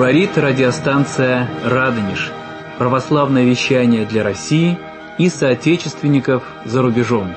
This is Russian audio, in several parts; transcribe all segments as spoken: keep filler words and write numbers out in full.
Говорит радиостанция «Радонеж». Православное вещание для России и соотечественников за рубежом.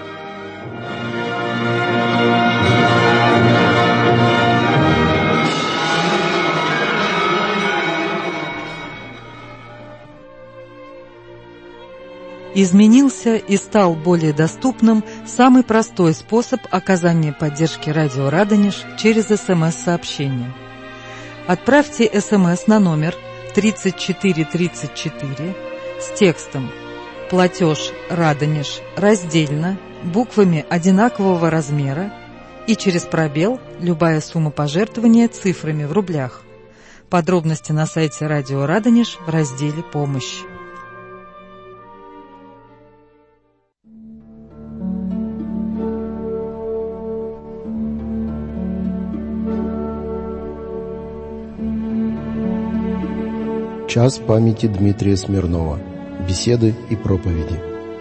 Изменился и стал более доступным самый простой способ оказания поддержки радио «Радонеж» через СМС-сообщение. Отправьте СМС на номер тридцать четыре тридцать четыре с текстом «Платеж Радонеж раздельно, буквами одинакового размера» и через пробел любая сумма пожертвования цифрами в рублях. Подробности на сайте радио «Радонеж» в разделе «Помощь». Час памяти Дмитрия Смирнова. Беседы и проповеди.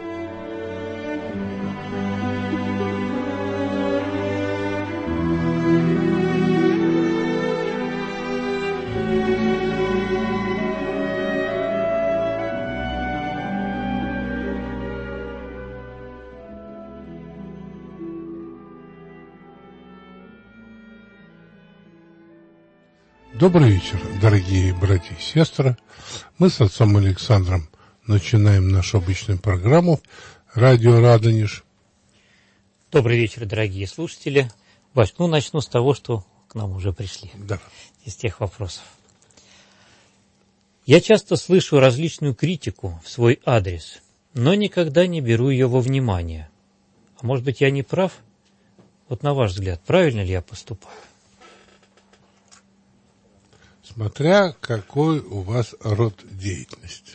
Добрый вечер, дорогие братья и сестры. Мы с отцом Александром начинаем нашу обычную программу «Радио Радонеж». Добрый вечер, дорогие слушатели. Вась, ну начну с того, что к нам уже пришли. Да. Из тех вопросов. Я часто слышу различную критику в свой адрес, но никогда не беру ее во внимание. А может быть, я не прав? Вот на ваш взгляд, правильно ли я поступаю? Смотря какой у вас род деятельности.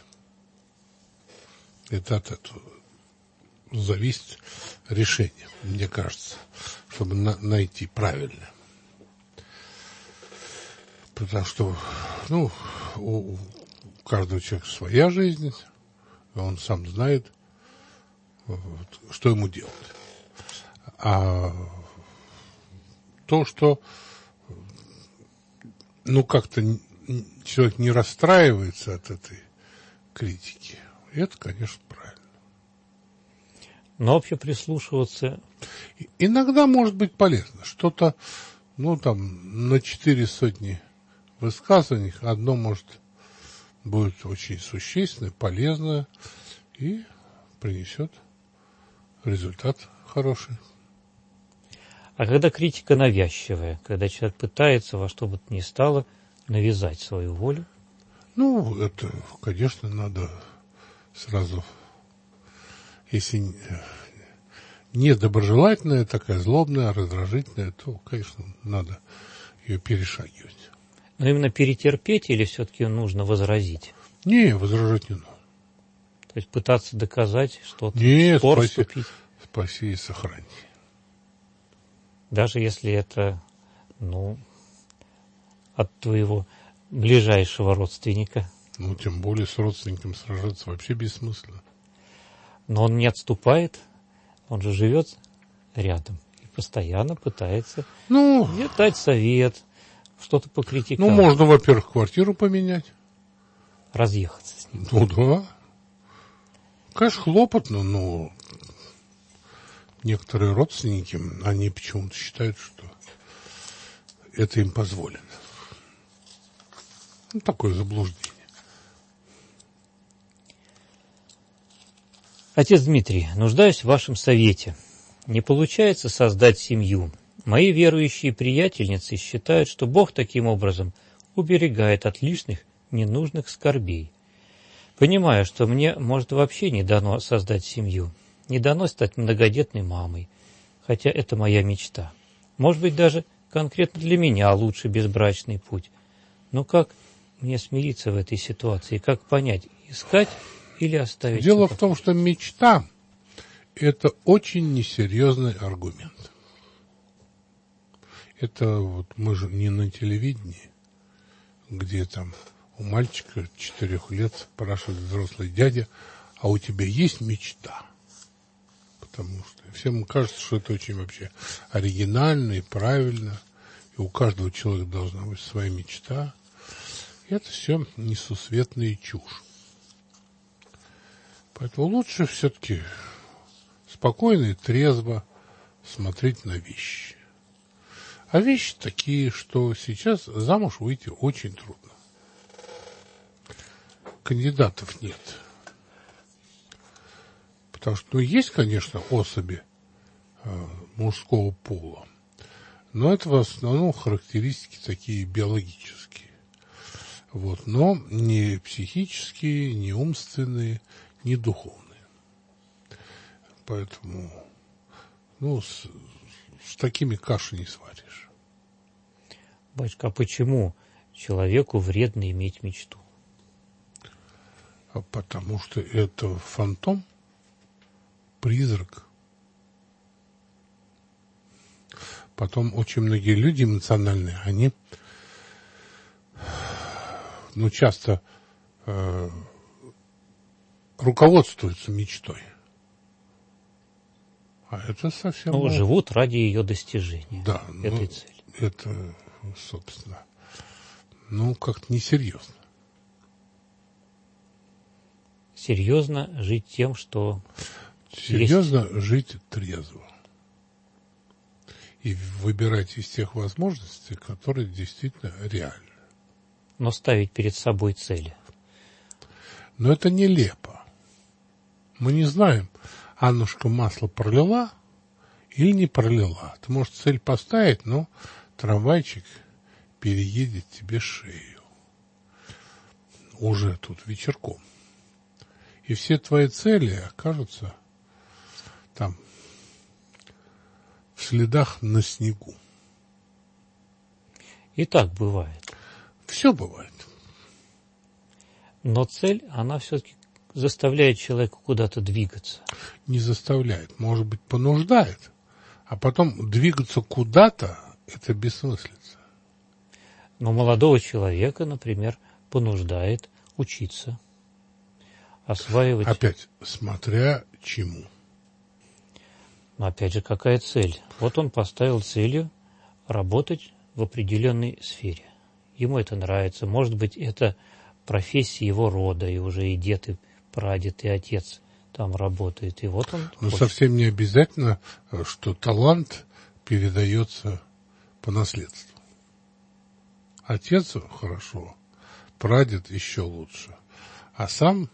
Это от этого зависит решение, мне кажется, чтобы на- найти правильное. Потому что, ну, у, у каждого человека своя жизнь, и он сам знает, вот, что ему делать. А то, что ну, как-то человек не расстраивается от этой критики, это, конечно, правильно. Но вообще прислушиваться... Иногда может быть полезно. Что-то, ну, там, на четыре сотни высказываний одно, может, будет очень существенное, полезное и принесет результат хороший. А когда критика навязчивая, когда человек пытается во что бы то ни стало навязать свою волю? Ну, это, конечно, надо сразу, если недоброжелательная, такая злобная, раздражительная, то, конечно, надо ее перешагивать. Но именно перетерпеть или все-таки нужно возразить? Не, возражать не надо. То есть пытаться доказать что-то, Нет, спор спаси, вступить? спаси и сохрани. Даже если это, ну, от твоего ближайшего родственника. Ну, тем более с родственником сражаться вообще бессмысленно. Но он не отступает, он же живет рядом и постоянно пытается ну, дать совет, что-то покритиковать. Ну, можно, во-первых, квартиру поменять. Разъехаться с ним. Ну, да. Конечно, хлопотно, но некоторые родственники, они почему-то считают, что это им позволено. Ну, такое заблуждение. Отец Дмитрий, нуждаюсь в вашем совете. Не получается создать семью. Мои верующие приятельницы считают, что Бог таким образом уберегает от лишних, ненужных скорбей. Понимаю, что мне, может, вообще не дано создать семью, не дано стать многодетной мамой, хотя это моя мечта. Может быть, даже конкретно для меня лучше безбрачный путь. Но как мне смириться в этой ситуации? Как понять, искать или оставить? Дело в том, что мечта – это очень несерьезный аргумент. Это вот мы же не на телевидении, где там у мальчика четырех лет спрашивает взрослый дядя, а у тебя есть мечта? Потому что всем кажется, что это очень вообще оригинально и правильно, и у каждого человека должна быть своя мечта. Это все несусветная чушь. Поэтому лучше все-таки спокойно и трезво смотреть на вещи. А вещи такие, что сейчас замуж выйти очень трудно. Кандидатов нет. Потому что, ну, есть, конечно, особи э, мужского пола, но это в основном характеристики такие биологические. Вот, но не психические, не умственные, не духовные. Поэтому, ну, с, с такими каши не сваришь. Батюшка, а почему человеку вредно иметь мечту? А потому что это фантом, призрак. Потом очень многие люди эмоциональные, они, ну, часто э, руководствуются мечтой. А это совсем... Ну, живут ради ее достижения, да, этой ну, цели. Это, собственно, ну, как-то несерьезно. Серьезно жить тем, что... Серьезно есть... жить трезво. И выбирать из тех возможностей, которые действительно реальны. Но ставить перед собой цели. Но это нелепо. Мы не знаем, Аннушка масло пролила или не пролила. Ты можешь цель поставить, но трамвайчик переедет тебе шею. Уже тут вечерком. И все твои цели окажутся там в следах на снегу. И так бывает. Все бывает. Но цель, она все-таки заставляет человека куда-то двигаться. Не заставляет, может быть, понуждает. А потом двигаться куда-то – это бессмыслица. Но молодого человека, например, понуждает учиться, осваивать. Опять, смотря чему. Но опять же, какая цель? Вот он поставил целью работать в определенной сфере. Ему это нравится. Может быть, это профессия его рода, и уже и дед, и прадед, и отец там работает. И вот он Но хочет. совсем не обязательно, что талант передается по наследству. Отец хорошо, прадед еще лучше. А сам,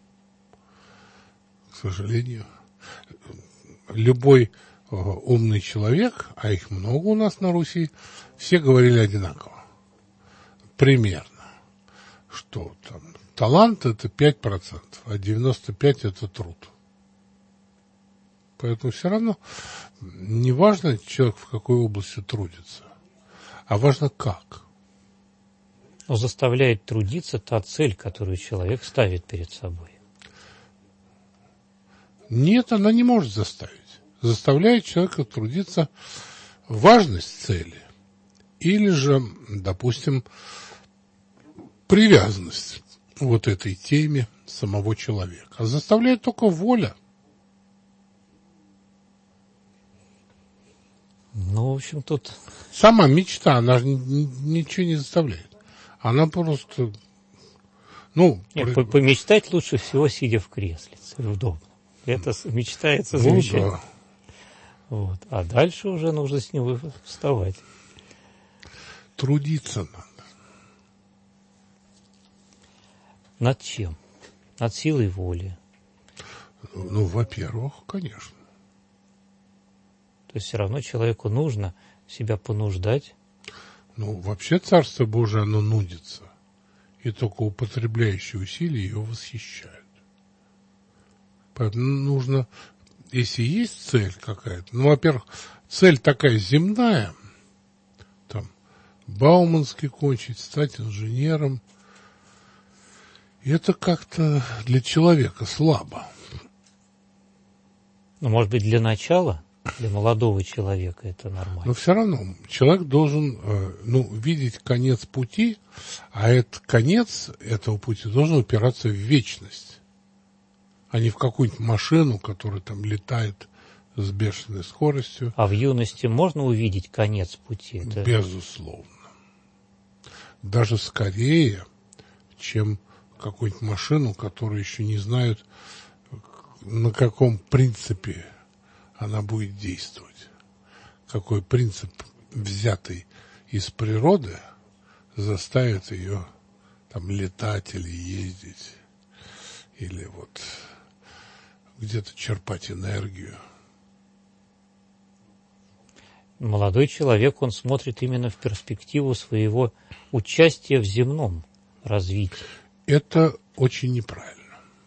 к сожалению, любой умный человек, а их много у нас на Руси, все говорили одинаково. Примерно. Что там? Талант – это пять процентов, а девяносто пять процентов – это труд. Поэтому все равно не важно, человек в какой области трудится, а важно как. Но заставляет трудиться та цель, которую человек ставит перед собой. Нет, она не может заставить. Заставляет человека трудиться важность цели. Или же, допустим, привязанность вот этой теме самого человека. А заставляет только воля. Ну, в общем, тут... Сама мечта, она же ничего не заставляет. Она просто... Ну, Нет, про... помечтать лучше всего, сидя в кресле, удобно. Это мечтается ну, замечательно. Да. Вот. А дальше уже нужно с него вставать. Трудиться надо. Над чем? Над силой воли. Ну, во-первых, конечно. То есть все равно человеку нужно себя понуждать. Ну, вообще Царство Божие, оно нудится. И только употребляющие усилия его восхищают. Поэтому нужно, если есть цель какая-то, ну, во-первых, цель такая земная, там, Бауманский кончить, стать инженером, и это как-то для человека слабо. Ну, может быть, для начала, для молодого человека это нормально. Но все равно человек должен, ну, видеть конец пути, а этот конец этого пути должен упираться в вечность, а не в какую-нибудь машину, которая там летает с бешеной скоростью. А в юности можно увидеть конец пути? Это... Безусловно. Даже скорее, чем какую-нибудь машину, которую еще не знают, на каком принципе она будет действовать. Какой принцип, взятый из природы, заставит ее там летать или ездить, или вот где-то черпать энергию. Молодой человек, он смотрит именно в перспективу своего участия в земном развитии. Это очень неправильно.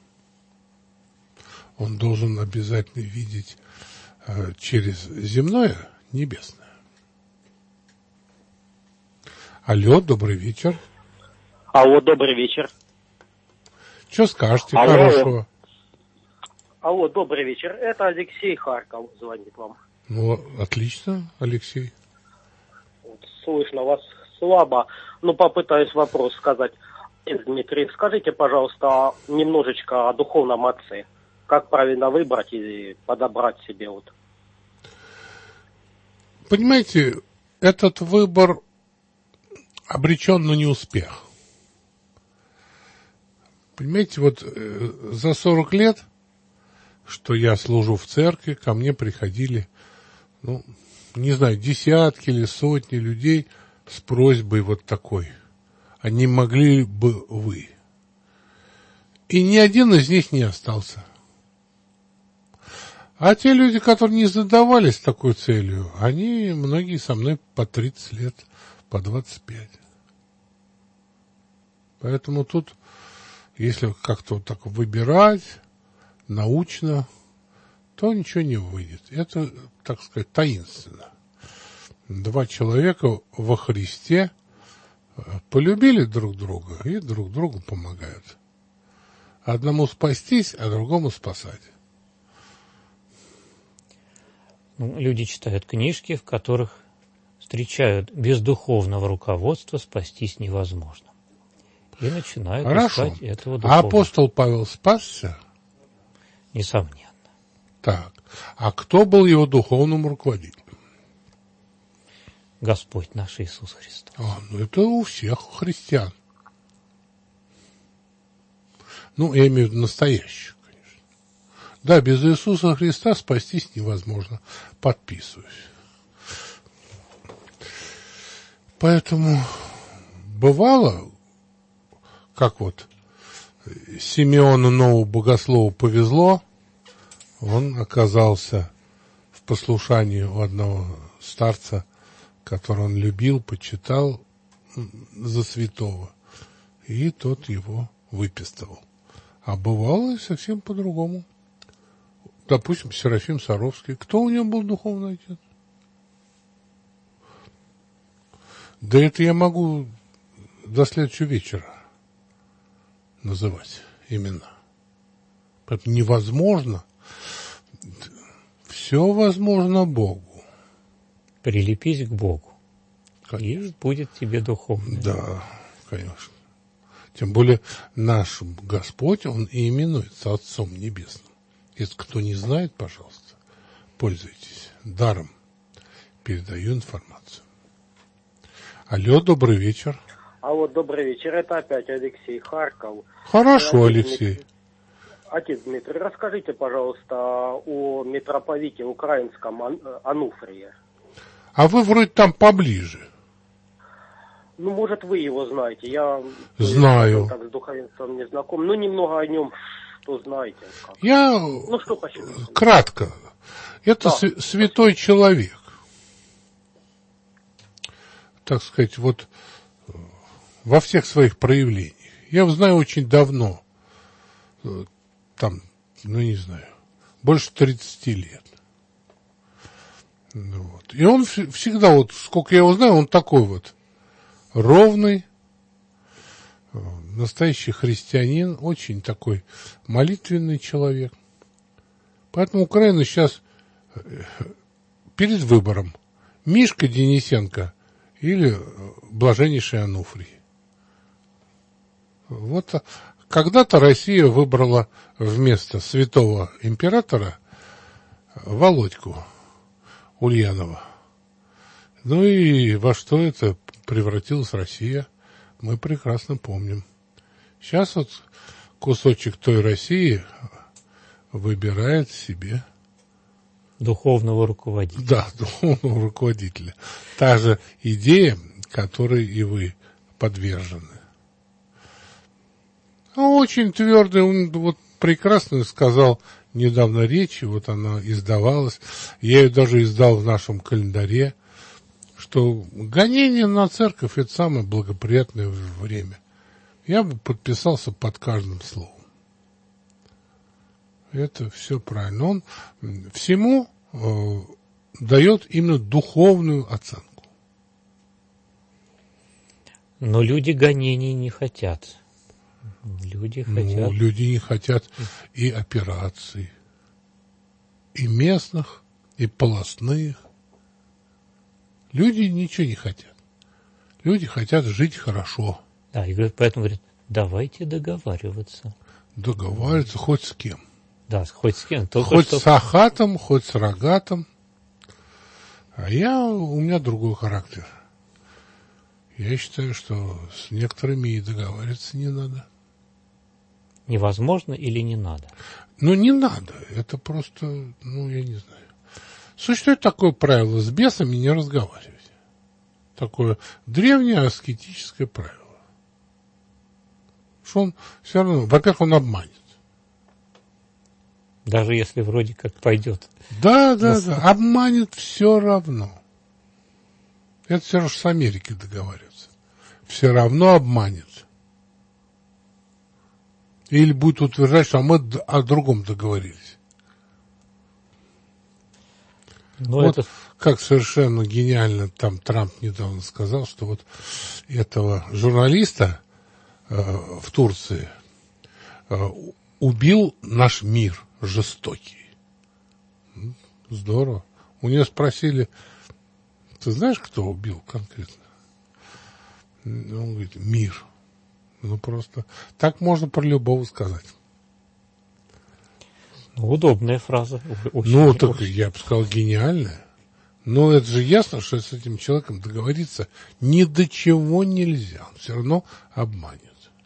Он должен обязательно видеть э, через земное небесное. Алло, добрый вечер. Алло, добрый вечер. Что скажете Алло. хорошего? Алло, добрый вечер. Это Алексей Харьков звонит вам. Ну, отлично, Алексей. Вот, слышно вас слабо. Ну, попытаюсь вопрос сказать. Дмитрий, скажите, пожалуйста, немножечко о духовном отце. Как правильно выбрать и подобрать себе вот? Понимаете, этот выбор обречен на неуспех. Понимаете, вот э, за сорок лет, что я служу в церкви, ко мне приходили, ну, не знаю, десятки или сотни людей с просьбой вот такой. А не могли бы вы? И ни один из них не остался. А те люди, которые не задавались такой целью, они, многие со мной по тридцать лет, по двадцать пять. Поэтому тут, если как-то вот так выбирать научно, то ничего не выйдет. Это, так сказать, таинственно. Два человека во Христе полюбили друг друга и друг другу помогают. Одному спастись, а другому спасать. Ну, люди читают книжки, в которых встречают без духовного руководства спастись невозможно. И начинают Хорошо. искать этого А духовного. апостол Павел спасся? Несомненно. Так. А кто был его духовным руководителем? Господь наш Иисус Христос. А, ну это у всех христиан. Ну, я имею в виду настоящих, конечно. Да, без Иисуса Христа спастись невозможно. Подписываюсь. Поэтому бывало, как вот Симеону Нову Богослову повезло, он оказался в послушании у одного старца, которого он любил, почитал за святого, и тот его выпистывал. А бывало и совсем по-другому. Допустим, Серафим Саровский. Кто у него был духовный отец? Да это я могу до следующего вечера называть имена. Поэтому невозможно. Все возможно Богу. Прилепись к Богу, Конечно. и будет тебе духовное. Да, конечно. Тем более наш Господь, Он и именуется Отцом Небесным. Если кто не знает, пожалуйста, пользуйтесь даром. Передаю информацию. Алло, добрый вечер. Алло, добрый вечер. Это опять Алексей Харьков. Хорошо, Отец Алексей. Дмитрий. Отец Дмитрий, расскажите, пожалуйста, о митрополите украинском Ан- Ануфрии. А вы вроде там поближе. Ну, может, вы его знаете. Я Знаю. так с духовенством не знаком. Ну, немного о нем, что знаете. Как. Я Ну, что посчитаете? кратко. Это Да. св- святой человек. Так сказать, вот во всех своих проявлениях. Я его знаю очень давно. Там, ну не знаю, больше тридцати лет. Ну, вот. И он в- всегда, вот сколько я его знаю, он такой вот ровный, настоящий христианин, очень такой молитвенный человек. Поэтому Украина сейчас перед выбором: Мишка Денисенко или блаженнейший Ануфрий. Вот когда-то Россия выбрала вместо святого императора Володьку Ульянова. Ну и во что это превратилась Россия, мы прекрасно помним. Сейчас вот кусочек той России выбирает себе духовного руководителя. Да, духовного руководителя. Та же идея, которой и вы подвержены. Очень твердый, он вот прекрасно сказал недавно речь, вот она издавалась, я ее даже издал в нашем календаре, что гонение на церковь — это самое благоприятное время. Я бы подписался под каждым словом. Это все правильно. Он всему э, дает именно духовную оценку. Но люди гонений не хотят. Люди хотят... Ну, люди не хотят и операций, и местных, и полостных. Люди ничего не хотят. Люди хотят жить хорошо. Да, и поэтому говорят, давайте договариваться. Договариваться хоть с кем. Да, хоть с кем. Только хоть что... с Ахатом, хоть с Рогатом. А я, у меня другой характер. Я считаю, что с некоторыми и договариваться не надо. Невозможно или не надо? Ну, не надо. Это просто, ну, я не знаю. Существует такое правило: с бесами не разговаривать. Такое древнее аскетическое правило. Что он все равно, во-первых, он обманет. Даже если вроде как пойдет. Да, да, Но... да. Обманет все равно. Это все равно с Америкой договариваться. Все равно обманет. Или будет утверждать, что мы о другом договорились. Но вот это... как совершенно гениально там Трамп недавно сказал, что вот этого журналиста э, в Турции э, убил наш мир жестокий. Здорово. У нее спросили, ты знаешь, кто убил конкретно? Он говорит, мир. Ну, просто так можно про любого сказать. Удобная фраза. Очень, ну, так очень. Я бы сказал, гениальная. Но это же ясно, что с этим человеком договориться ни до чего нельзя. Он все равно обманет.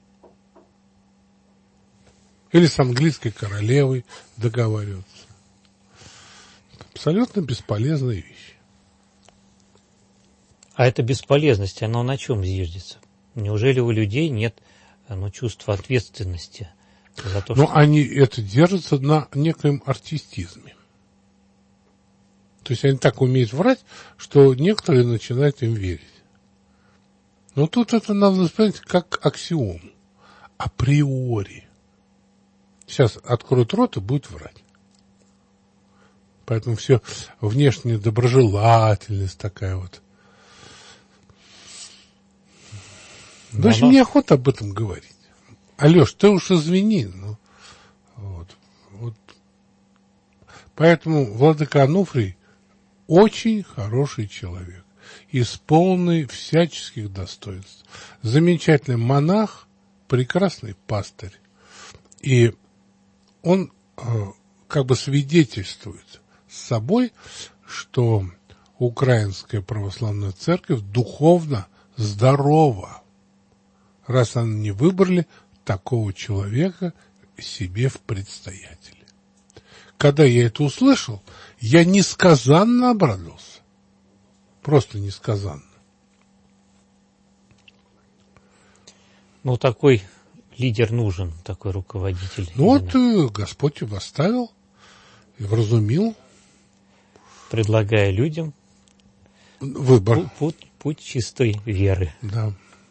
Или с английской королевой договариваться. Абсолютно бесполезная вещь. А эта бесполезность, она на чем зиждется? Неужели у людей нет ну, чувства ответственности за то, Но что... они это держатся на некоем артистизме. То есть они так умеют врать, что некоторые начинают им верить. Но тут это надо воспринять как аксиому. Априори. Сейчас откроет рот и будет врать. Поэтому все внешняя доброжелательность такая вот. Да, очень неохота об этом говорить. Алеш, ты уж извини. Ну, вот, вот. Поэтому владыка Ануфрий очень хороший человек, исполненный всяческих достоинств. Замечательный монах, прекрасный пастырь. И он э, как бы свидетельствует с собой, что Украинская православная церковь духовно здорова, раз они не выбрали такого человека себе в предстоятеле. Когда я это услышал, я несказанно обрадовался. Просто несказанно. Ну, такой лидер нужен, такой руководитель. Ну, именно. Вот Господь его оставил и вразумил. Предлагая людям выбор. Путь, путь чистой веры. Да.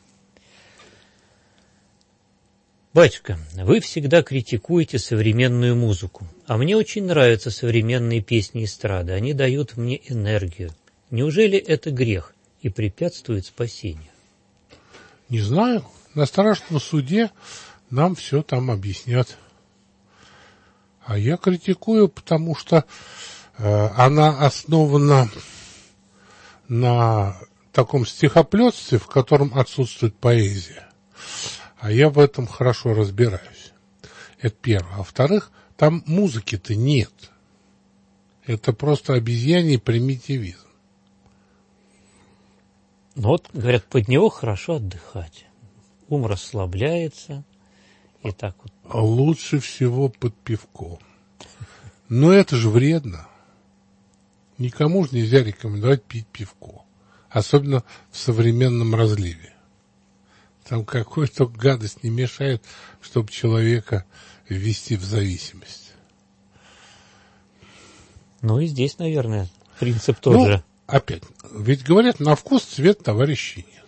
Батюшка, вы всегда критикуете современную музыку, а мне очень нравятся современные песни эстрады, они дают мне энергию. Неужели это грех и препятствует спасению? Не знаю. На страшном суде нам все там объяснят. А я критикую, потому что э, она основана на таком стихоплетстве, в котором отсутствует поэзия. А я в этом хорошо разбираюсь. Это первое. А во-вторых, там музыки-то нет. Это просто обезьяний примитивизм. Ну вот, говорят, под него хорошо отдыхать. Ум расслабляется, И так вот. Лучше всего под пивко. Но это же вредно. Никому же нельзя рекомендовать пить пивко. Особенно в современном разливе. Там какую-то гадость не мешает, чтобы человека ввести в зависимость. Ну и здесь, наверное, принцип тоже. Ну, опять, ведь говорят, на вкус цвет товарищей нет.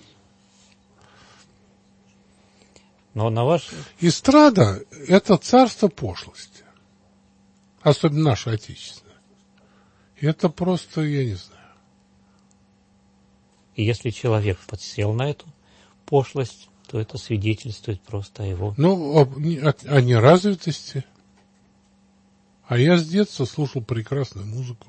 Но на ваш... Эстрада – это царство пошлости. Особенно наше отечественное. Это просто, я не знаю. И если человек подсел на эту пошлость, то это свидетельствует просто о его... Ну, о, о, о неразвитости. А я с детства слушал прекрасную музыку.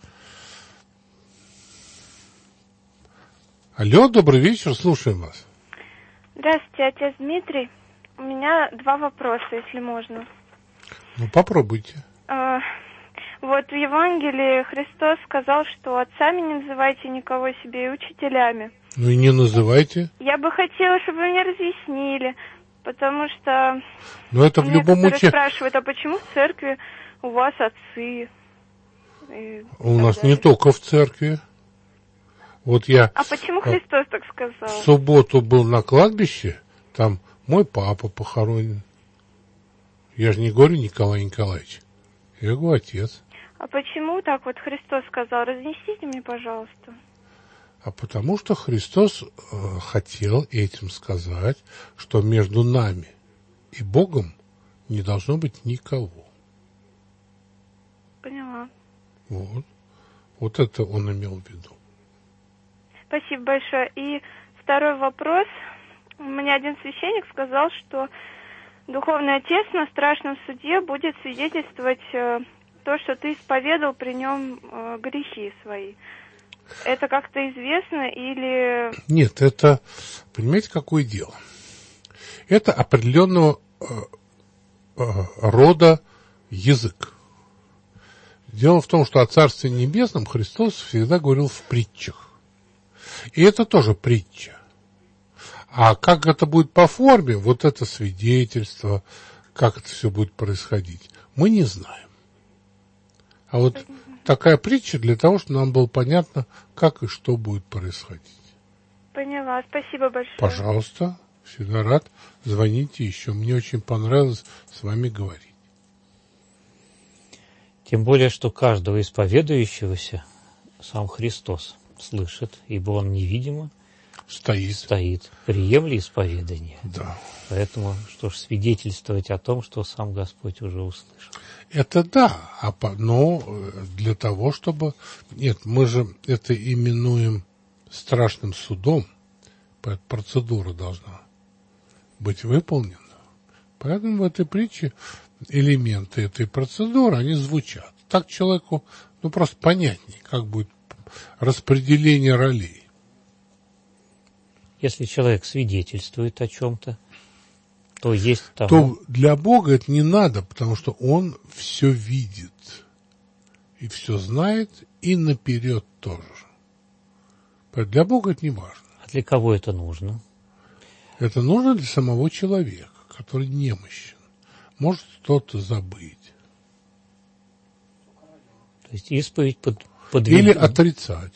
Алло, добрый вечер, слушаем вас. Здравствуйте, отец Дмитрий. У меня два вопроса, если можно. Ну, попробуйте. А, вот в Евангелии Христос сказал, что отцами не называйте никого себе и учителями. Ну и не называйте. Я бы хотела, чтобы вы мне разъяснили, потому что... Ну это в любом случае... уче... спрашивают, а почему в церкви у вас отцы? И у нас далее. Не только в церкви. Вот я... А почему Христос так сказал? В субботу был на кладбище, там мой папа похоронен. Я же не говорю Николай Николаевич, я говорю отец. А почему так вот Христос сказал? Разъясните мне, пожалуйста. А потому что Христос э, хотел этим сказать, что между нами и Богом не должно быть никого. Поняла. Вот. Вот это он имел в виду. Спасибо большое. И второй вопрос. Мне один священник сказал, что духовный отец на страшном суде будет свидетельствовать э, то, что ты исповедал при нем э, грехи свои. Это как-то известно или... Нет, это, понимаете, какое дело? Это определенного э, э, рода язык. Дело в том, что о Царстве Небесном Христос всегда говорил в притчах. И это тоже притча. А как это будет по форме, вот это свидетельство, как это все будет происходить, мы не знаем. А вот такая притча для того, чтобы нам было понятно, как и что будет происходить. Поняла, спасибо большое. Пожалуйста, всегда рад. Звоните еще. Мне очень понравилось с вами говорить. Тем более, что каждого исповедующегося сам Христос слышит, ибо он невидимо Стоит. стоит, приемли исповедание. Да. Поэтому, что ж, свидетельствовать о том, что сам Господь уже услышал. Это да, а по, но для того, чтобы... Нет, мы же это именуем страшным судом, процедура должна быть выполнена. Поэтому в этой притче элементы этой процедуры, они звучат. Так человеку, ну, просто понятнее, как будет распределение ролей. Если человек свидетельствует о чем-то, то есть там... То для Бога это не надо, потому что Он все видит. И все знает, и наперед тоже. Поэтому для Бога это не важно. А для кого это нужно? Это нужно для самого человека, который немощен. Может кто-то забыть. То есть исповедь под, подвиг... Или отрицать.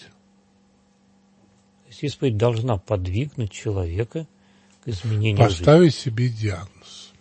То есть исповедь должна подвигнуть человека к изменению Поставить жизни. себе диагноз.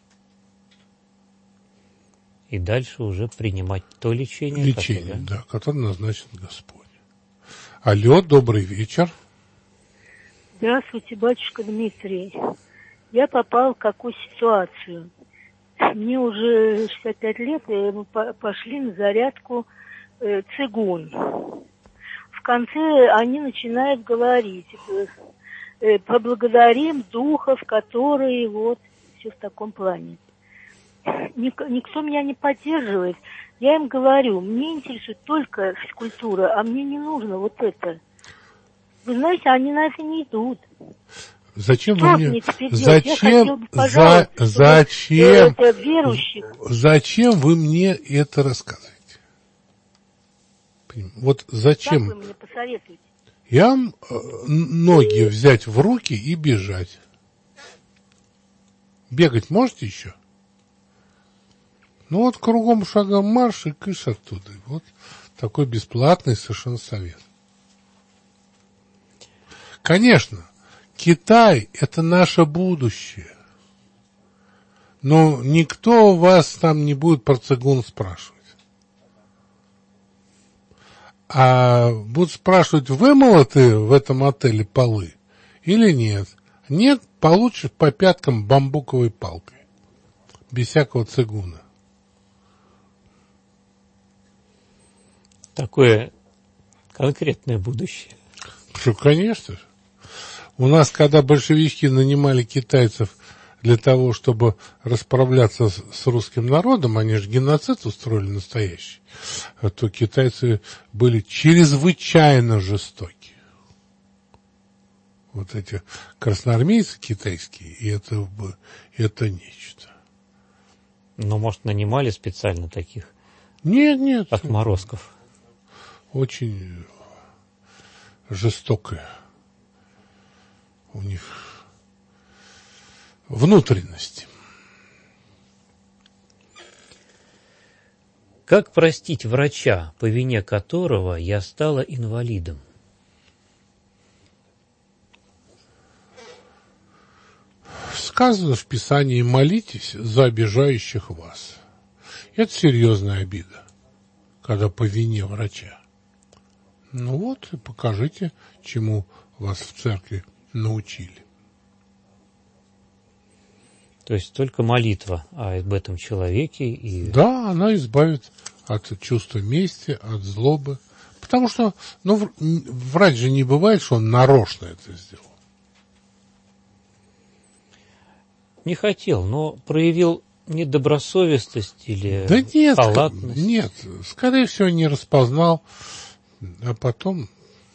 И дальше уже принимать то лечение, Лечение, которое... да, которое назначит Господь. Алло, добрый вечер. Здравствуйте, батюшка Дмитрий. Я попал в какую ситуацию. Мне уже шестьдесят пять лет, и мы пошли на зарядку э, цигун. В конце они начинают говорить, э, поблагодарим духов, которые вот, все в таком плане. Ник, никто меня не поддерживает. Я им говорю, мне интересует только физкультура, а мне не нужно вот это. Вы знаете, они на это не идут. Зачем Что вы мне... мне теперь Зачем... бы, за... Зачем... верующих... Зачем вы мне это рассказываете? Вот зачем... Как вы мне посоветуете? Я вам ноги взять в руки и бежать. Бегать можете еще? Ну вот кругом шагом марш и кыш оттуда. Вот такой бесплатный совершенно совет. Конечно, Китай – это наше будущее. Но никто вас там не будет про цигун спрашивать. А будут спрашивать, вымыты в этом отеле полы или нет? Нет, получишь по пяткам бамбуковой палкой. Без всякого цигуна. Такое конкретное будущее. Что, конечно же. У нас, когда большевички нанимали китайцев для того, чтобы расправляться с, с русским народом, они же геноцид устроили настоящий, то китайцы были чрезвычайно жестоки. Вот эти красноармейцы китайские, и это, это нечто. Но, может, нанимали специально таких? Нет, нет. Отморозков. Очень жестокая у них внутренность. Как простить врача, по вине которого я стала инвалидом? Сказано в Писании: молитесь за обижающих вас. Это серьезная обида, когда по вине врача. Ну вот, и покажите, чему вас в церкви научили. То есть только молитва об этом человеке. И... Да, она избавит от чувства мести, от злобы. Потому что, ну, врач же не бывает, что он нарочно это сделал. Не хотел, но проявил недобросовестность или да нет, халатность. Нет, скорее всего, не распознал, а потом...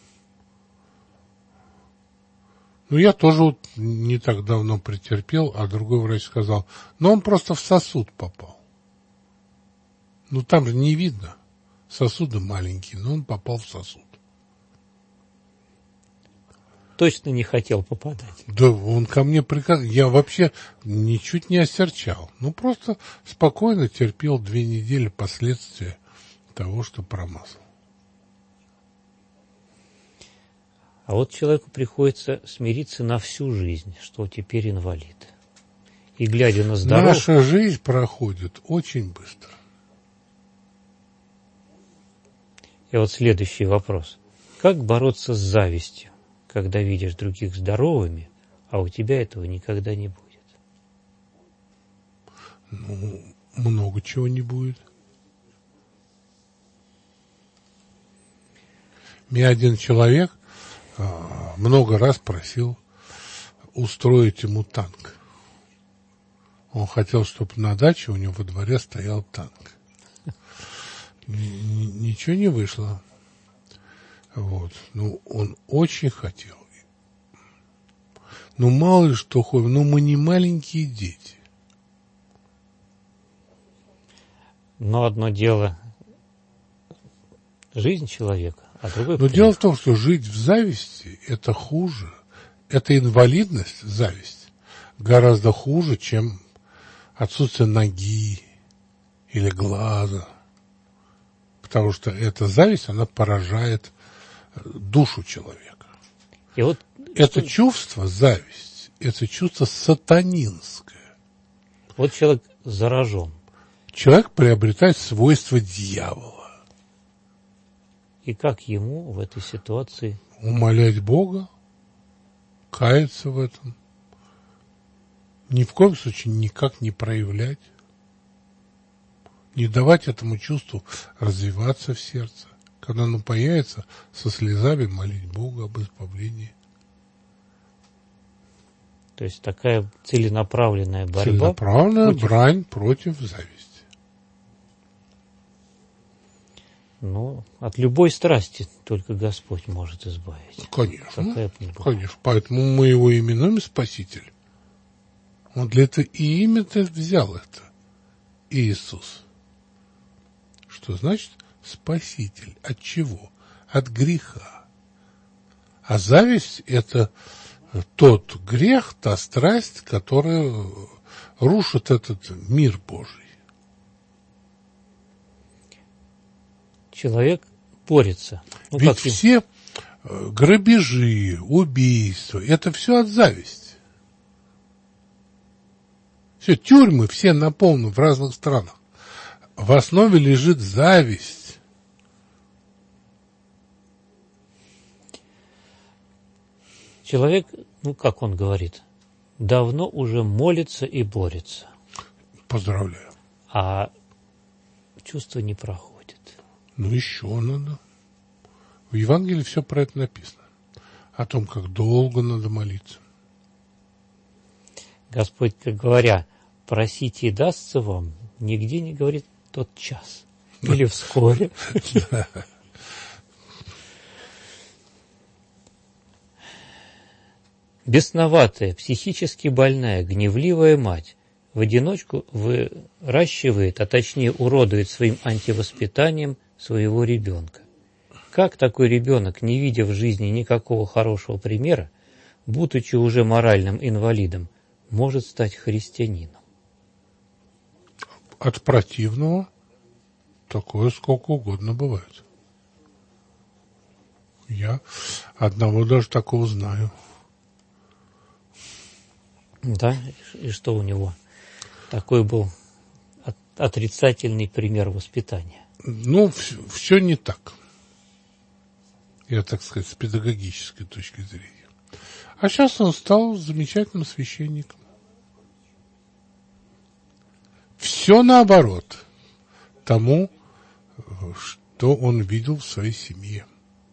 Ну, я тоже вот не так давно претерпел, а другой врач сказал, ну, он просто в сосуд попал. Ну, там же не видно. Сосуды маленькие, но он попал в сосуд. Точно не хотел попадать. Да, он ко мне приказал. Я вообще ничуть не осерчал. Ну, просто спокойно терпел две недели последствия того, что промазал. А вот человеку приходится смириться на всю жизнь, что теперь инвалид. И глядя на здоровье... Наша жизнь проходит очень быстро. И вот следующий вопрос. Как бороться с завистью, когда видишь других здоровыми, а у тебя этого никогда не будет? Ну, много чего не будет. Меня один человек а, много раз просил устроить ему танк. Он хотел, чтобы на даче у него во дворе стоял танк. Ничего не вышло. Вот. Ну, он очень хотел. Ну, мало ли что ходит. Ну, мы не маленькие дети. Но одно дело жизнь человека, а другое... Но дело в том, что жить в зависти – это хуже. Это инвалидность, зависть, гораздо хуже, чем отсутствие ноги или глаза. Потому что эта зависть, она поражает душу человека. И вот это что... чувство, зависть, это чувство сатанинское. Вот человек заражен. Человек приобретает свойства дьявола. И как ему в этой ситуации? Умолять Бога, каяться в этом. Ни в коем случае никак не проявлять. Не давать этому чувству развиваться в сердце. Когда оно появится, со слезами молить Бога об избавлении. То есть такая целенаправленная борьба. Целенаправленная против... брань против зависти. Ну, от любой страсти только Господь может избавить. Конечно, Такая конечно. Поэтому мы его именуем Спаситель. Он для этого и имя-то взял это. Иисус. Что значит Спаситель? От чего? От греха. А зависть – это тот грех, та страсть, которая рушат этот мир Божий. Человек борется. Ну, Ведь как им- все грабежи, убийства, это все от зависти. Все, тюрьмы все наполнены в разных странах. В основе лежит зависть. Человек, ну как он говорит, давно уже молится и борется, Поздравляю. а чувство не проходит. Ну, еще надо. В Евангелии все про это написано. О том, как долго надо молиться. Господь, как говоря, просите и дастся вам, нигде не говорит тот час. Или вскоре. Бесноватая, психически больная, гневливая мать в одиночку выращивает, а точнее уродует своим антивоспитанием своего ребенка. Как такой ребенок, не видя в жизни никакого хорошего примера, будучи уже моральным инвалидом, может стать христианином? От противного такое сколько угодно бывает. Я одного даже такого знаю. Да, и что у него? Такой был от- отрицательный пример воспитания. Ну, все не так. Я, так сказать, с педагогической точки зрения. А сейчас он стал замечательным священником. Все наоборот тому, что он видел в своей семье.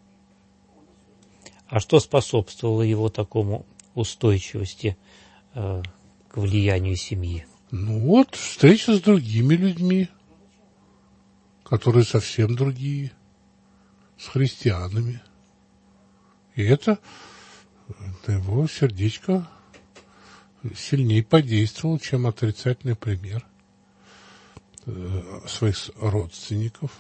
А что способствовало его такому устойчивости э, к влиянию семьи? Ну вот, встреча с другими людьми, которые совсем другие, с христианами. И это на его сердечко сильнее подействовало, чем отрицательный пример своих родственников.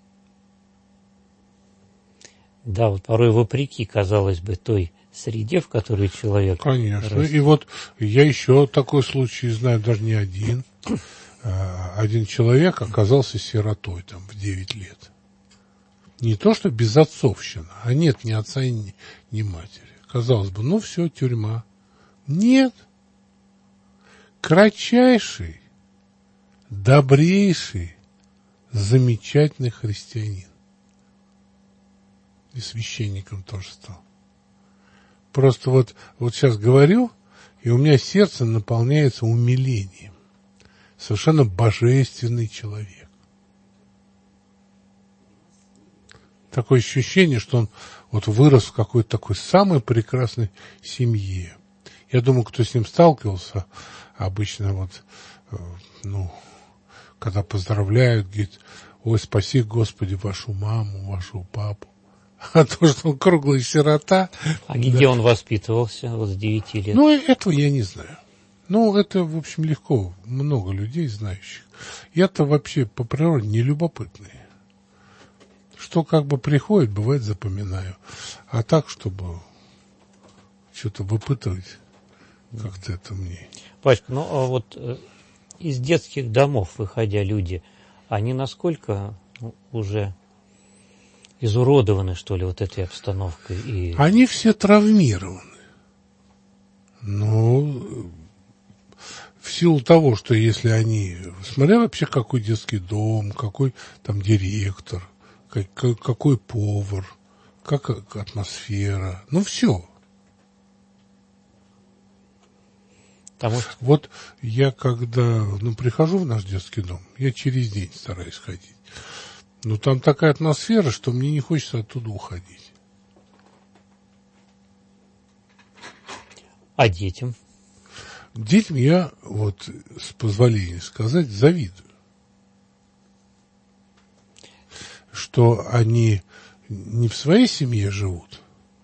Да, вот порой вопреки, казалось бы, той среде, в которой человек Конечно. растет. И вот я еще такой случай знаю, даже не один. Один человек оказался сиротой там в девять лет. Не то, что безотцовщина, а нет ни отца, ни, ни матери. Казалось бы, ну все, тюрьма. Нет. Кратчайший, добрейший, замечательный христианин. И священником тоже стал. Просто вот, вот сейчас говорю, и у меня сердце наполняется умилением. Совершенно божественный человек. Такое ощущение, что он вот вырос в какой-то такой самой прекрасной семье. Я думаю, кто с ним сталкивался, обычно вот, ну, когда поздравляют, говорит, ой, спаси, Господи, вашу маму, вашу папу. А то, что он круглый сирота... А где да. он воспитывался вот с девяти лет? Ну, этого я не знаю. Ну, это, в общем, легко. Много людей знающих. Я-то вообще по природе не любопытный. Что как бы приходит, бывает, запоминаю. А так, чтобы что-то выпытывать, как-то это мне... Пачка, ну, а вот э, из детских домов, выходя люди, они насколько ну, уже... изуродованы, что ли, вот этой обстановкой? И... Они все травмированы. Ну, в силу того, что если они... Смотря вообще, какой детский дом, какой там директор, как, какой повар, как атмосфера. Ну, все. Потому что... Вот я когда ну, прихожу в наш детский дом, я через день стараюсь ходить. Ну, там такая атмосфера, что мне не хочется оттуда уходить. А детям? Детям я, вот, с позволения сказать, завидую. Что они не в своей семье живут,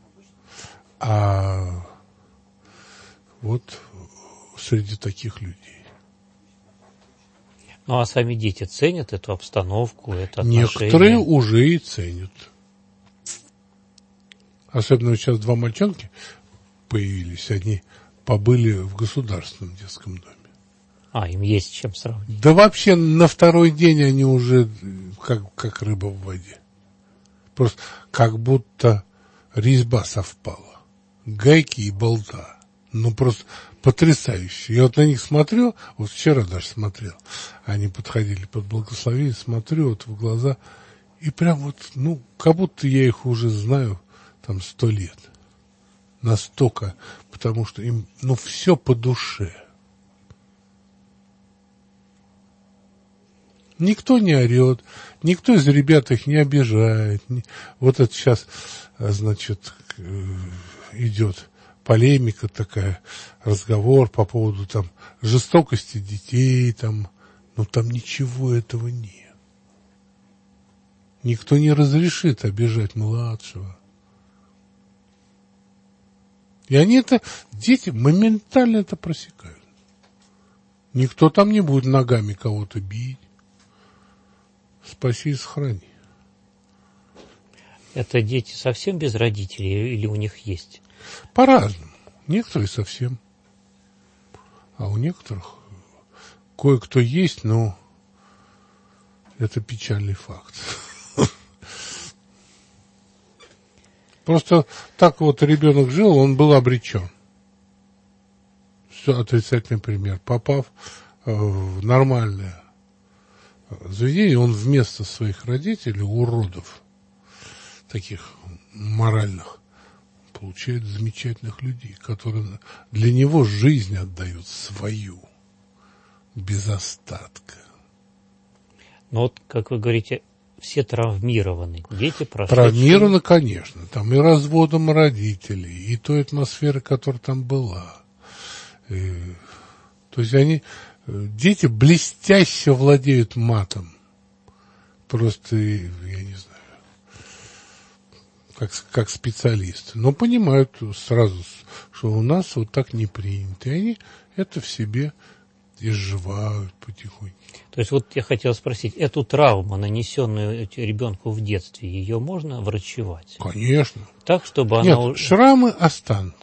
а вот среди таких людей. Ну, а сами дети ценят эту обстановку, это отношение? Некоторые уже и ценят. Особенно сейчас два мальчонки появились, они побыли в государственном детском доме. А, им есть с чем сравнить. Да вообще на второй день они уже как, как рыба в воде. Просто как будто резьба совпала. Гайки и болта. Ну, просто потрясающе. Я вот на них смотрю, вот вчера даже смотрел, они подходили под благословение, смотрю вот в глаза, и прям вот, ну, как будто я их уже знаю там сто лет. Настолько, потому что им, ну, все по душе. Никто не орет, никто из ребят их не обижает. Вот это сейчас, значит, идет полемика такая, разговор по поводу там жестокости детей, там, ну там ничего этого нет. Никто не разрешит обижать младшего. И они это, дети моментально это просекают. Никто там не будет ногами кого-то бить. Спаси и сохрани. Это дети совсем без родителей или у них есть? По-разному. Некоторые совсем. А у некоторых кое-кто есть, но это печальный факт. Просто так вот ребенок жил, он был обречен. Все отрицательный пример. Попав в нормальное заведение, он вместо своих родителей, уродов, таких моральных, получает замечательных людей, которые для него жизнь отдают свою, без остатка. Но вот, как вы говорите, все травмированы, дети прошли. Травмированы, конечно, там и разводом родителей, и той атмосферы, которая там была. И, то есть они... Дети блестяще владеют матом. Просто, я не знаю, как, как специалисты. Но понимают сразу, что у нас вот так не принято. И они это в себе изживают потихоньку. То есть вот я хотел спросить, эту травму, нанесенную ребенку в детстве, ее можно врачевать? Конечно. Так, чтобы Нет, она... шрамы останутся.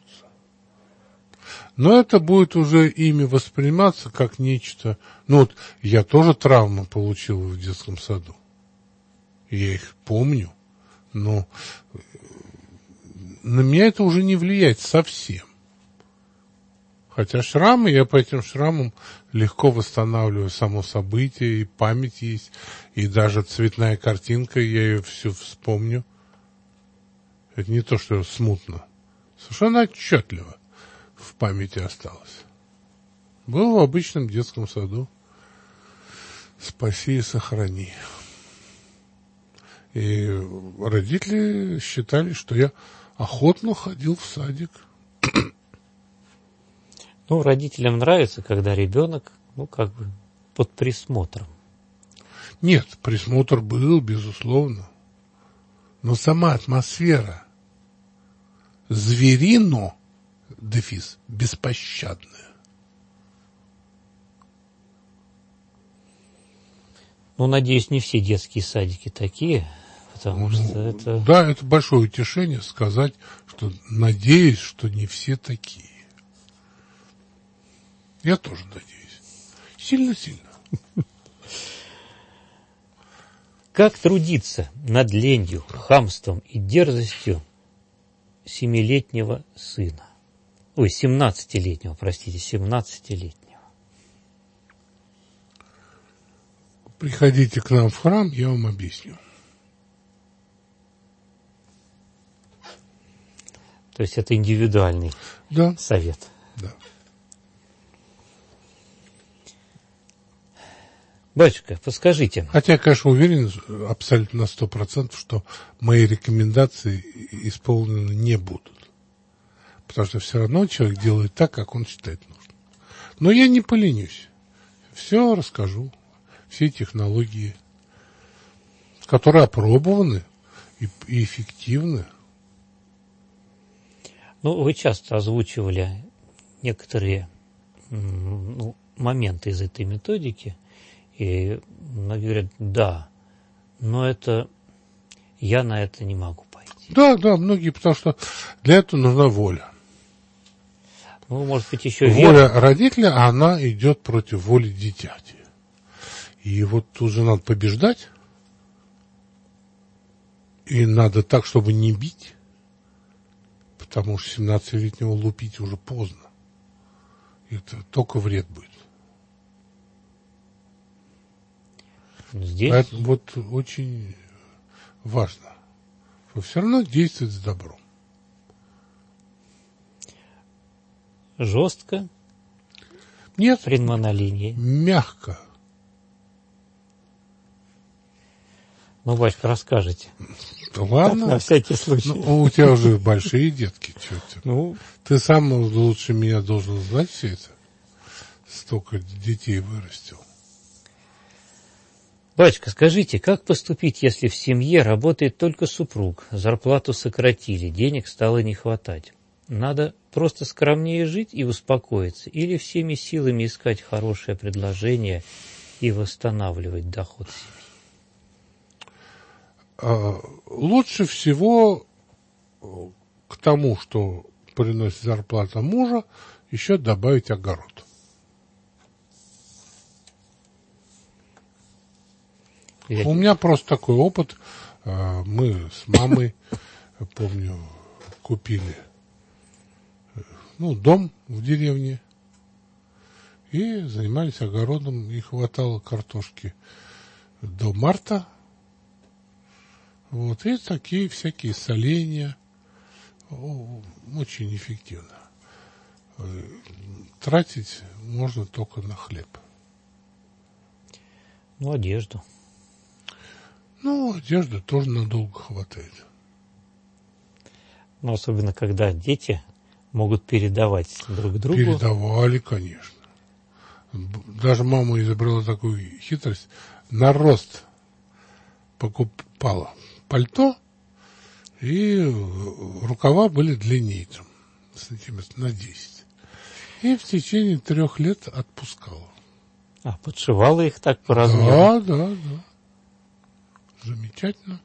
Но это будет уже ими восприниматься как нечто... Ну вот я тоже травму получил в детском саду. Я их помню. Но на меня это уже не влияет совсем. Хотя шрамы, я по этим шрамам легко восстанавливаю само событие, и память есть, и даже цветная картинка, я ее всю вспомню. Это не то, что смутно. Совершенно отчетливо в памяти осталось. Был в обычном детском саду. Спаси и сохрани. И родители считали, что я охотно ходил в садик. Ну, родителям нравится, когда ребенок, ну, как бы под присмотром. Нет, присмотр был, безусловно. Но сама атмосфера зверино, дефис, беспощадная. Ну, надеюсь, не все детские садики такие, потому ну, что это... Да, это большое утешение сказать, что надеюсь, что не все такие. Я тоже надеюсь. Сильно-сильно. Как трудиться над ленью, хамством и дерзостью семилетнего сына? Ой, семнадцатилетнего, простите, семнадцатилетнего. Приходите к нам в храм, я вам объясню. То есть это индивидуальный да. совет. Да. Батюшка, подскажите. Хотя я, конечно, уверен абсолютно на сто процентов, что мои рекомендации исполнены не будут. Потому что все равно человек делает так, как он считает нужным. Но я не поленюсь. Все расскажу. Все технологии, которые опробованы и, и эффективны. Ну, вы часто озвучивали некоторые ну, моменты из этой методики. И многие говорят, да, но это я на это не могу пойти. Да, да, многие, потому что для этого нужна воля. Ну, может быть, еще воля вера. родителя, она идет против воли дитяти. И вот тут же надо побеждать. И надо так, чтобы не бить. Потому что семнадцатилетнего лупить уже поздно. Это только вред будет. Здесь... Поэтому вот очень важно, что все равно действовать с добром. Жестко? Нет. Предмонолинии? Мягко. Ну, батюшка, расскажите. Ладно. Так, на всякий случай. Ну, у тебя уже большие детки. Что ты? Ну, ты сам лучше меня должен знать все это. Столько детей вырастил. Батюшка, скажите, как поступить, если в семье работает только супруг, зарплату сократили, денег стало не хватать? Надо просто скромнее жить и успокоиться, или всеми силами искать хорошее предложение и восстанавливать доход семьи? Лучше всего к тому, что приносит зарплата мужа, еще добавить огород. Я... У меня просто такой опыт. Мы с мамой, помню, купили ну, дом в деревне и занимались огородом, и хватало картошки до марта. Вот, и такие всякие соленья. Очень эффективно. Тратить можно только на хлеб. Ну, одежду. Ну, одежды тоже надолго хватает. Ну, особенно, когда дети могут передавать друг другу. Передавали, конечно. Даже мама изобрела такую хитрость. На рост покупала пальто, и рукава были длиннее, там, сантиметров на десять. И в течение трех лет отпускала. А, подшивала их так по размеру? Да, да, да. Замечательно.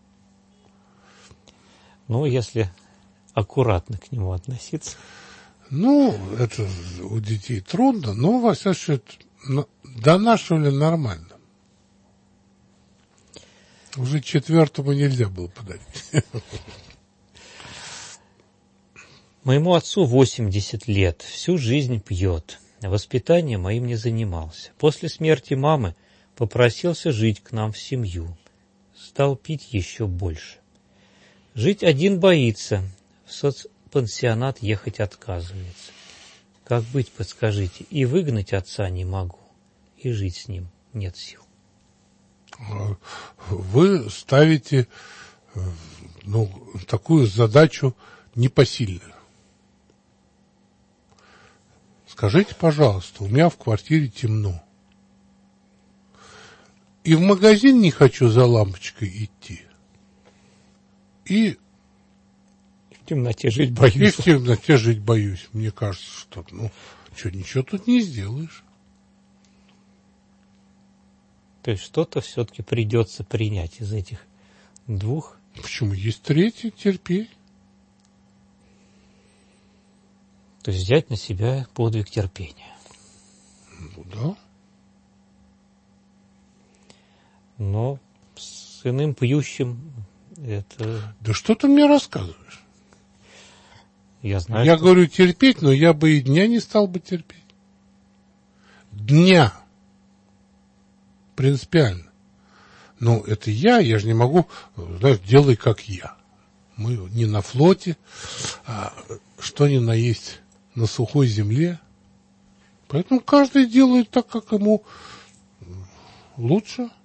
Ну, если аккуратно к нему относиться. Ну, это у детей трудно, но, во всяком случае, донашивали нормально. Уже четвертому нельзя было подарить. Моему отцу восемьдесят лет, всю жизнь пьет. Воспитанием моим не занимался. После смерти мамы попросился жить к нам в семью. Стал пить еще больше. Жить один боится, в соцпансионат ехать отказывается. Как быть, подскажите, и выгнать отца не могу, и жить с ним нет сил. Вы ставите ну, такую задачу непосильную. Скажите, пожалуйста, у меня в квартире темно. И в магазин не хочу за лампочкой идти. И в темноте жить боюсь. И в темноте жить боюсь. Мне кажется, что ну, что, ничего тут не сделаешь. То есть что-то все-таки придется принять из этих двух. Почему? Есть третий, терпеть. То есть взять на себя подвиг терпения. Ну да. Но с иным пьющим это... Да что ты мне рассказываешь? Я знаю, Я что... говорю терпеть, но я бы и дня не стал бы терпеть. Дня. Принципиально. Но это я, я же не могу, знаешь, делай как я. Мы не на флоте, а что ни на есть на сухой земле. Поэтому каждый делает так, как ему лучше.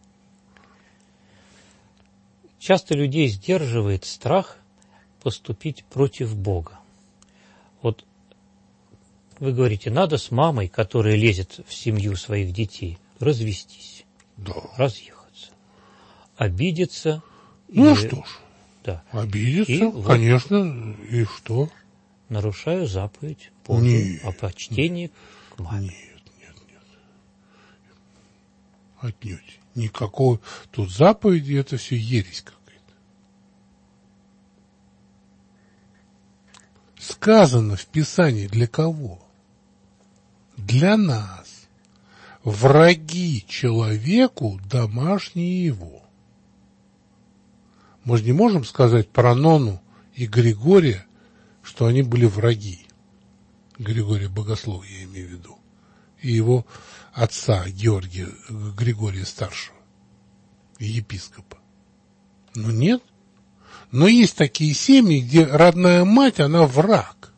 Часто людей сдерживает страх поступить против Бога. Вот вы говорите, надо с мамой, которая лезет в семью своих детей, развестись, да. разъехаться, обидеться. Ну и... что ж, да. обидеться, и конечно, вот и что? Нарушаю заповедь Бога о почтении нет, к маме. Нет, нет, нет. Отнюдь. Никакой тут заповеди, это все ересь какая-то. сказано в Писании для кого? Для нас. Враги человеку, домашние его. Мы же не можем сказать про Нону и Григория, что они были враги. Григория Богослова, я имею в виду. И его отца Георгия, Григория Старшего, епископа. Но нет. Но есть такие семьи, где родная мать, она враг,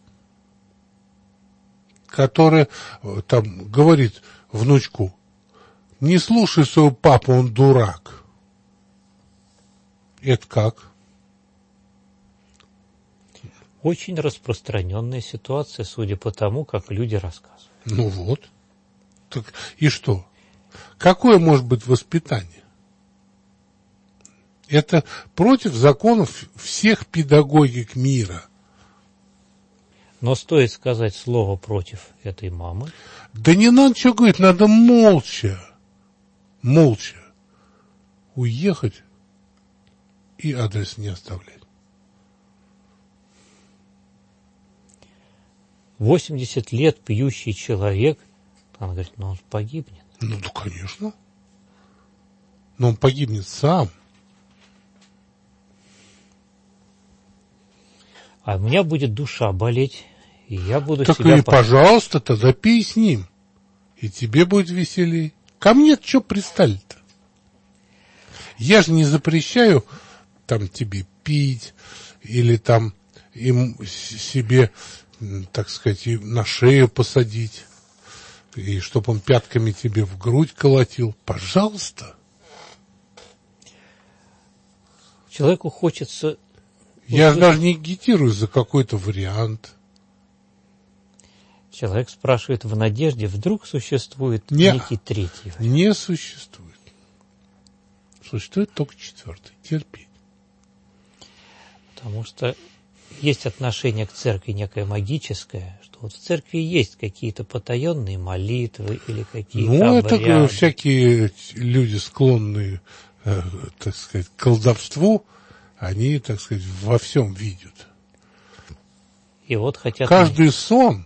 которая там говорит внучку: не слушай своего папу, он дурак. Это как? Очень распространенная ситуация, судя по тому, как люди рассказывают. Ну вот. Так и что? Какое может быть воспитание? Это против законов всех педагогик мира. Но стоит сказать слово против этой мамы. Да не надо ничего говорить, надо молча, молча уехать и адрес не оставлять. восемьдесят лет пьющий человек, она говорит, ну он погибнет. Ну да, конечно. Но он погибнет сам. А у меня будет душа болеть, и я буду так себя... Так и, пожалуйста, тогда пей с ним, и тебе будет веселей. Ко мне-то что пристали-то? Я же не запрещаю там тебе пить, или там им себе, так сказать, на шею посадить, и чтобы он пятками тебе в грудь колотил. Пожалуйста. Человеку хочется... Я вот же даже не агитирую за какой-то вариант. Человек спрашивает в надежде, вдруг существует не, некий третий вариант. Не существует. Существует только четвертый. Терпеть. Потому что есть отношение к церкви некое магическое, что вот в церкви есть какие-то потаенные молитвы или какие-то Ну, обряды. Это всякие люди, склонные, э, так сказать, к колдовству, они, так сказать, во всем видят. И вот хотят... Каждый сон,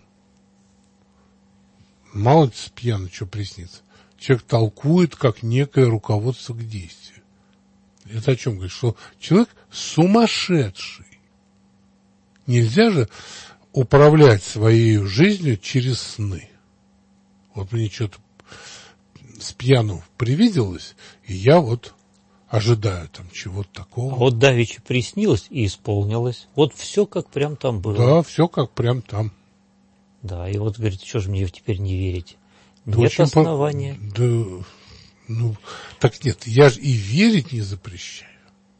мало ли с пьяно что приснится, человек толкует как некое руководство к действию. Это о чем говорит? Что человек сумасшедший. Нельзя же управлять своей жизнью через сны. Вот мне что-то с пьяну привиделось, и я вот ожидаю там чего-то такого. А вот давеча приснилось и исполнилось. Вот все как прям там было. Да, все как прям там. Да, и вот говорит, что же мне теперь не верить? Да нет основания. По... Да, ну, так нет, я же и верить не запрещаю.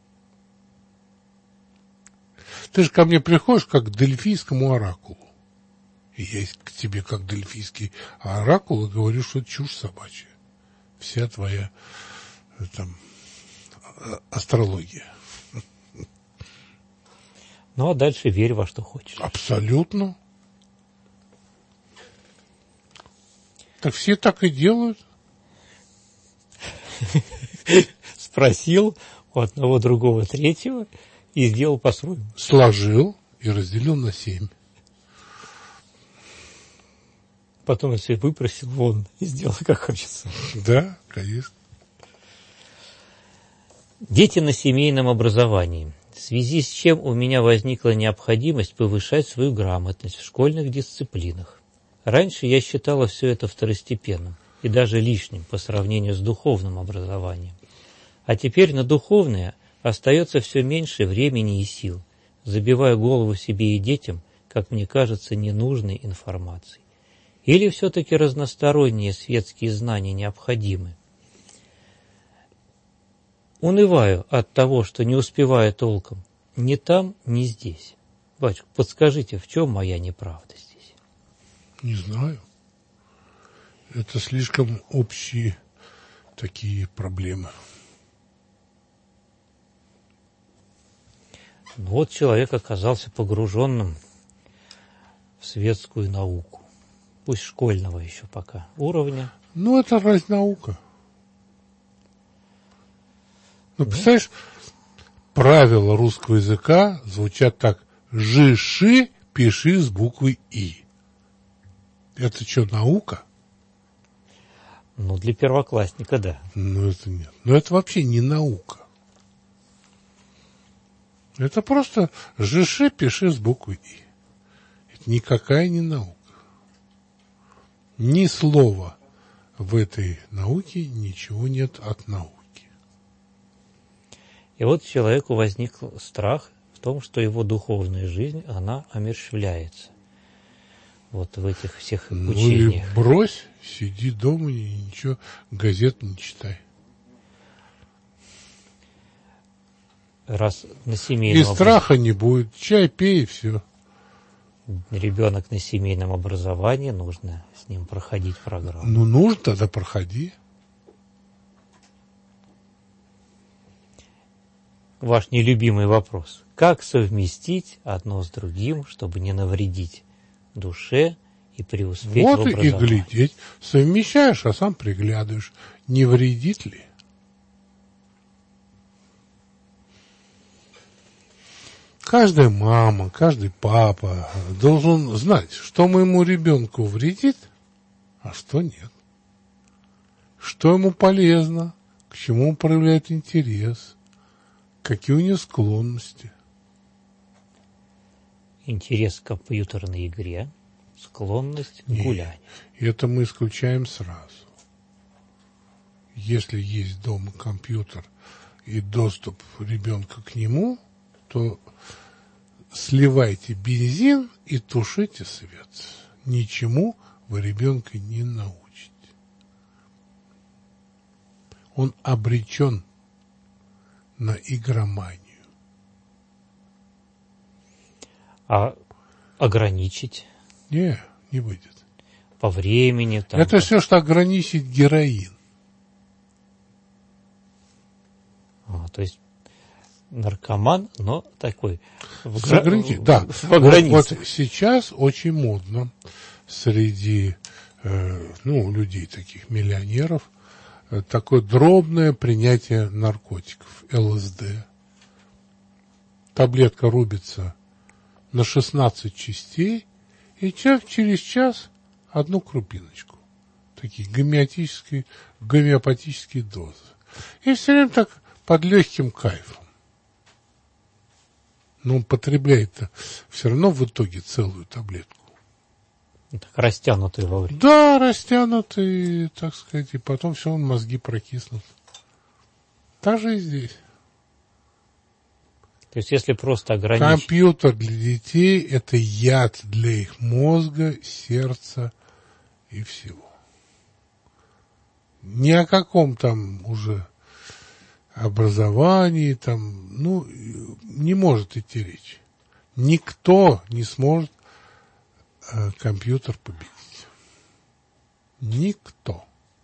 Ты же ко мне приходишь как к дельфийскому оракулу. И я к тебе как дельфийский оракул и говорю, что это чушь собачья. Вся твоя там астрология. Ну, а дальше верь во что хочешь. Абсолютно. Так все так и делают. Спросил у одного, другого, третьего и сделал по-своему. Сложил и разделил на семь. Потом все выпросил вон и сделал как хочется. Да, конечно. Дети на семейном образовании. В связи с чем у меня возникла необходимость повышать свою грамотность в школьных дисциплинах. Раньше я считала все это второстепенным и даже лишним по сравнению с духовным образованием. А теперь на духовное остается все меньше времени и сил, забивая голову себе и детям, как мне кажется, ненужной информацией. Или все-таки разносторонние светские знания необходимы? Унываю от того, что не успеваю толком ни там, ни здесь. Батюшка, подскажите, в чем моя неправда здесь? Не знаю. Это слишком общие такие проблемы. Ну вот человек оказался погруженным в светскую науку. Пусть школьного еще пока уровня. Ну, это разве наука? Ну, представляешь, правила русского языка звучат так: жиши пиши с буквой «и». Это что, наука? Ну, для первоклассника, да. Ну, это нет. Но это вообще не наука. Это просто «жиши, пиши с буквой «и». Это никакая не наука. Ни слова в этой науке, ничего нет от науки. И вот человеку возник страх в том, что его духовная жизнь, она омершвляется. Вот в этих всех Ну учениях. и брось, сиди дома и ничего, газет не читай. Раз на семейном И страха не будет, чай пей и все. Ребенок на семейном образовании, нужно с ним проходить программу. Ну, нужно, тогда проходи. Ваш нелюбимый вопрос. Как совместить одно с другим, чтобы не навредить душе и преуспеть Вот в и образовании? глядеть. Совмещаешь, а сам приглядываешь. Не вредит ли? Каждая мама, каждый папа должен знать, что моему ребенку вредит, а что нет. Что ему полезно, к чему он проявляет интерес, какие у него склонности. Интерес к компьютерной игре, склонность к Нет, гулянию. это мы исключаем сразу. Если есть дома компьютер и доступ ребенка к нему, то сливайте бензин и тушите свет. Ничему вы ребенка не научите. Он обречен на игроманию. А ограничить Не, не выйдет. по времени? Там, Это все, что ограничит героин. А, то есть наркоман, но такой в, За гра... границей, да. в Вот, границах. вот сейчас очень модно среди э, ну, людей, таких миллионеров, э, такое дробное принятие наркотиков, ЛСД. Таблетка рубится на шестнадцать частей, и человек через час одну крупиночку. Такие гомеопатические, гомеопатические дозы. И все время так под легким кайфом. Но он потребляет-то все равно в итоге целую таблетку. Так растянутый во время. Да, растянутый, так сказать, и потом все, мозги прокиснут. Так же и здесь. То есть если просто ограничить... Компьютер для детей – это яд для их мозга, сердца и всего. Ни о каком там уже образовании, там, ну, не может идти речь. Никто не сможет э, компьютер победить. Никто.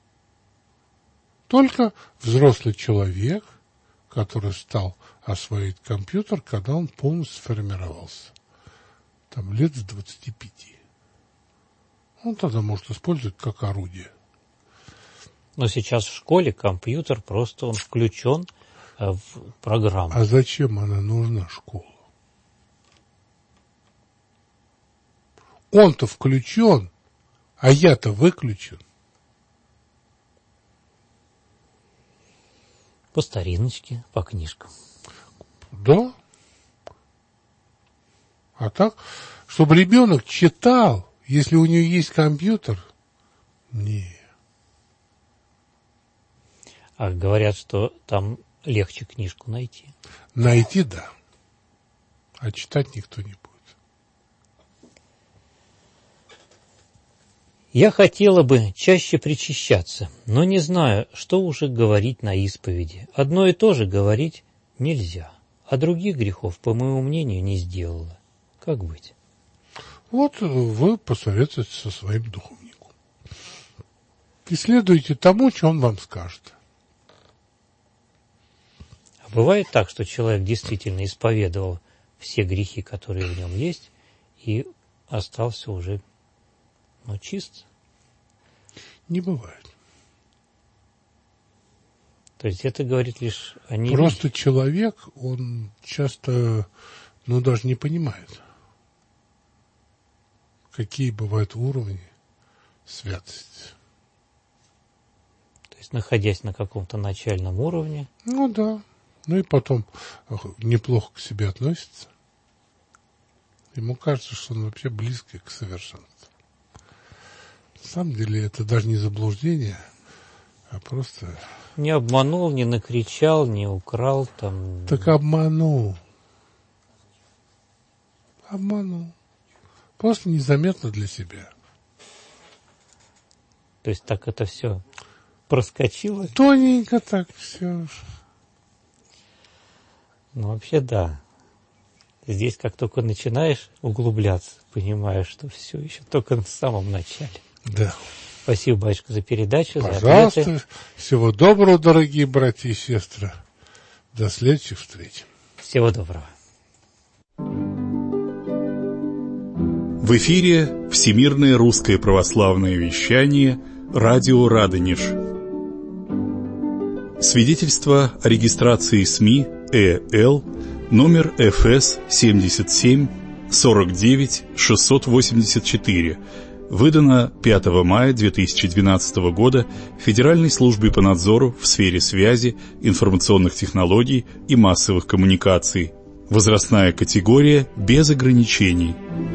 Только взрослый человек, который стал освоить компьютер, когда он полностью сформировался. Там лет с двадцати пяти. Он тогда может использовать как орудие. Но сейчас в школе компьютер просто он включен в программу. А зачем она нужна, школа? Он-то включен, а я-то выключен. По стариночке, по книжкам. Да. А так, чтобы ребенок читал, если у него есть компьютер, не. А говорят, что там легче книжку найти. Найти, да. А читать никто не будет. Я хотела бы чаще причащаться, но не знаю, что уже говорить на исповеди. Одно и то же говорить нельзя, а других грехов, по моему мнению, не сделала. Как быть? Вот вы посоветуете со своим духовником. И следуйте тому, что он вам скажет. А бывает так, что человек действительно исповедовал все грехи, которые в нем есть, и остался уже, ну, чист? Не бывает. То есть это говорит лишь о неверии. Просто человек, он часто, ну, даже не понимает. какие бывают уровни святости. То есть, находясь на каком-то начальном уровне. Ну да. Ну и потом неплохо к себе относится. Ему кажется, что он вообще близкий к совершенству. На самом деле это даже не заблуждение, а просто... Не обманул, не накричал, не украл там... Так обманул. Обманул. Просто незаметно для себя. То есть так это все проскочило? Тоненько так все. Ну, вообще, да. Здесь, как только начинаешь углубляться, понимаешь, что все еще только в самом начале. Да. Спасибо, батюшка, за передачу, пожалуйста. За ответы. Всего доброго, дорогие братья и сестры. До следующих встреч. Всего доброго. В эфире Всемирное русское православное вещание «Радио Радонеж». Свидетельство о регистрации СМИ ЭЛ номер эф эс семьдесят семь сорок девять шестьсот восемьдесят четыре, выдано пятого мая две тысячи двенадцатого года Федеральной службой по надзору в сфере связи, информационных технологий и массовых коммуникаций. Возрастная категория без ограничений.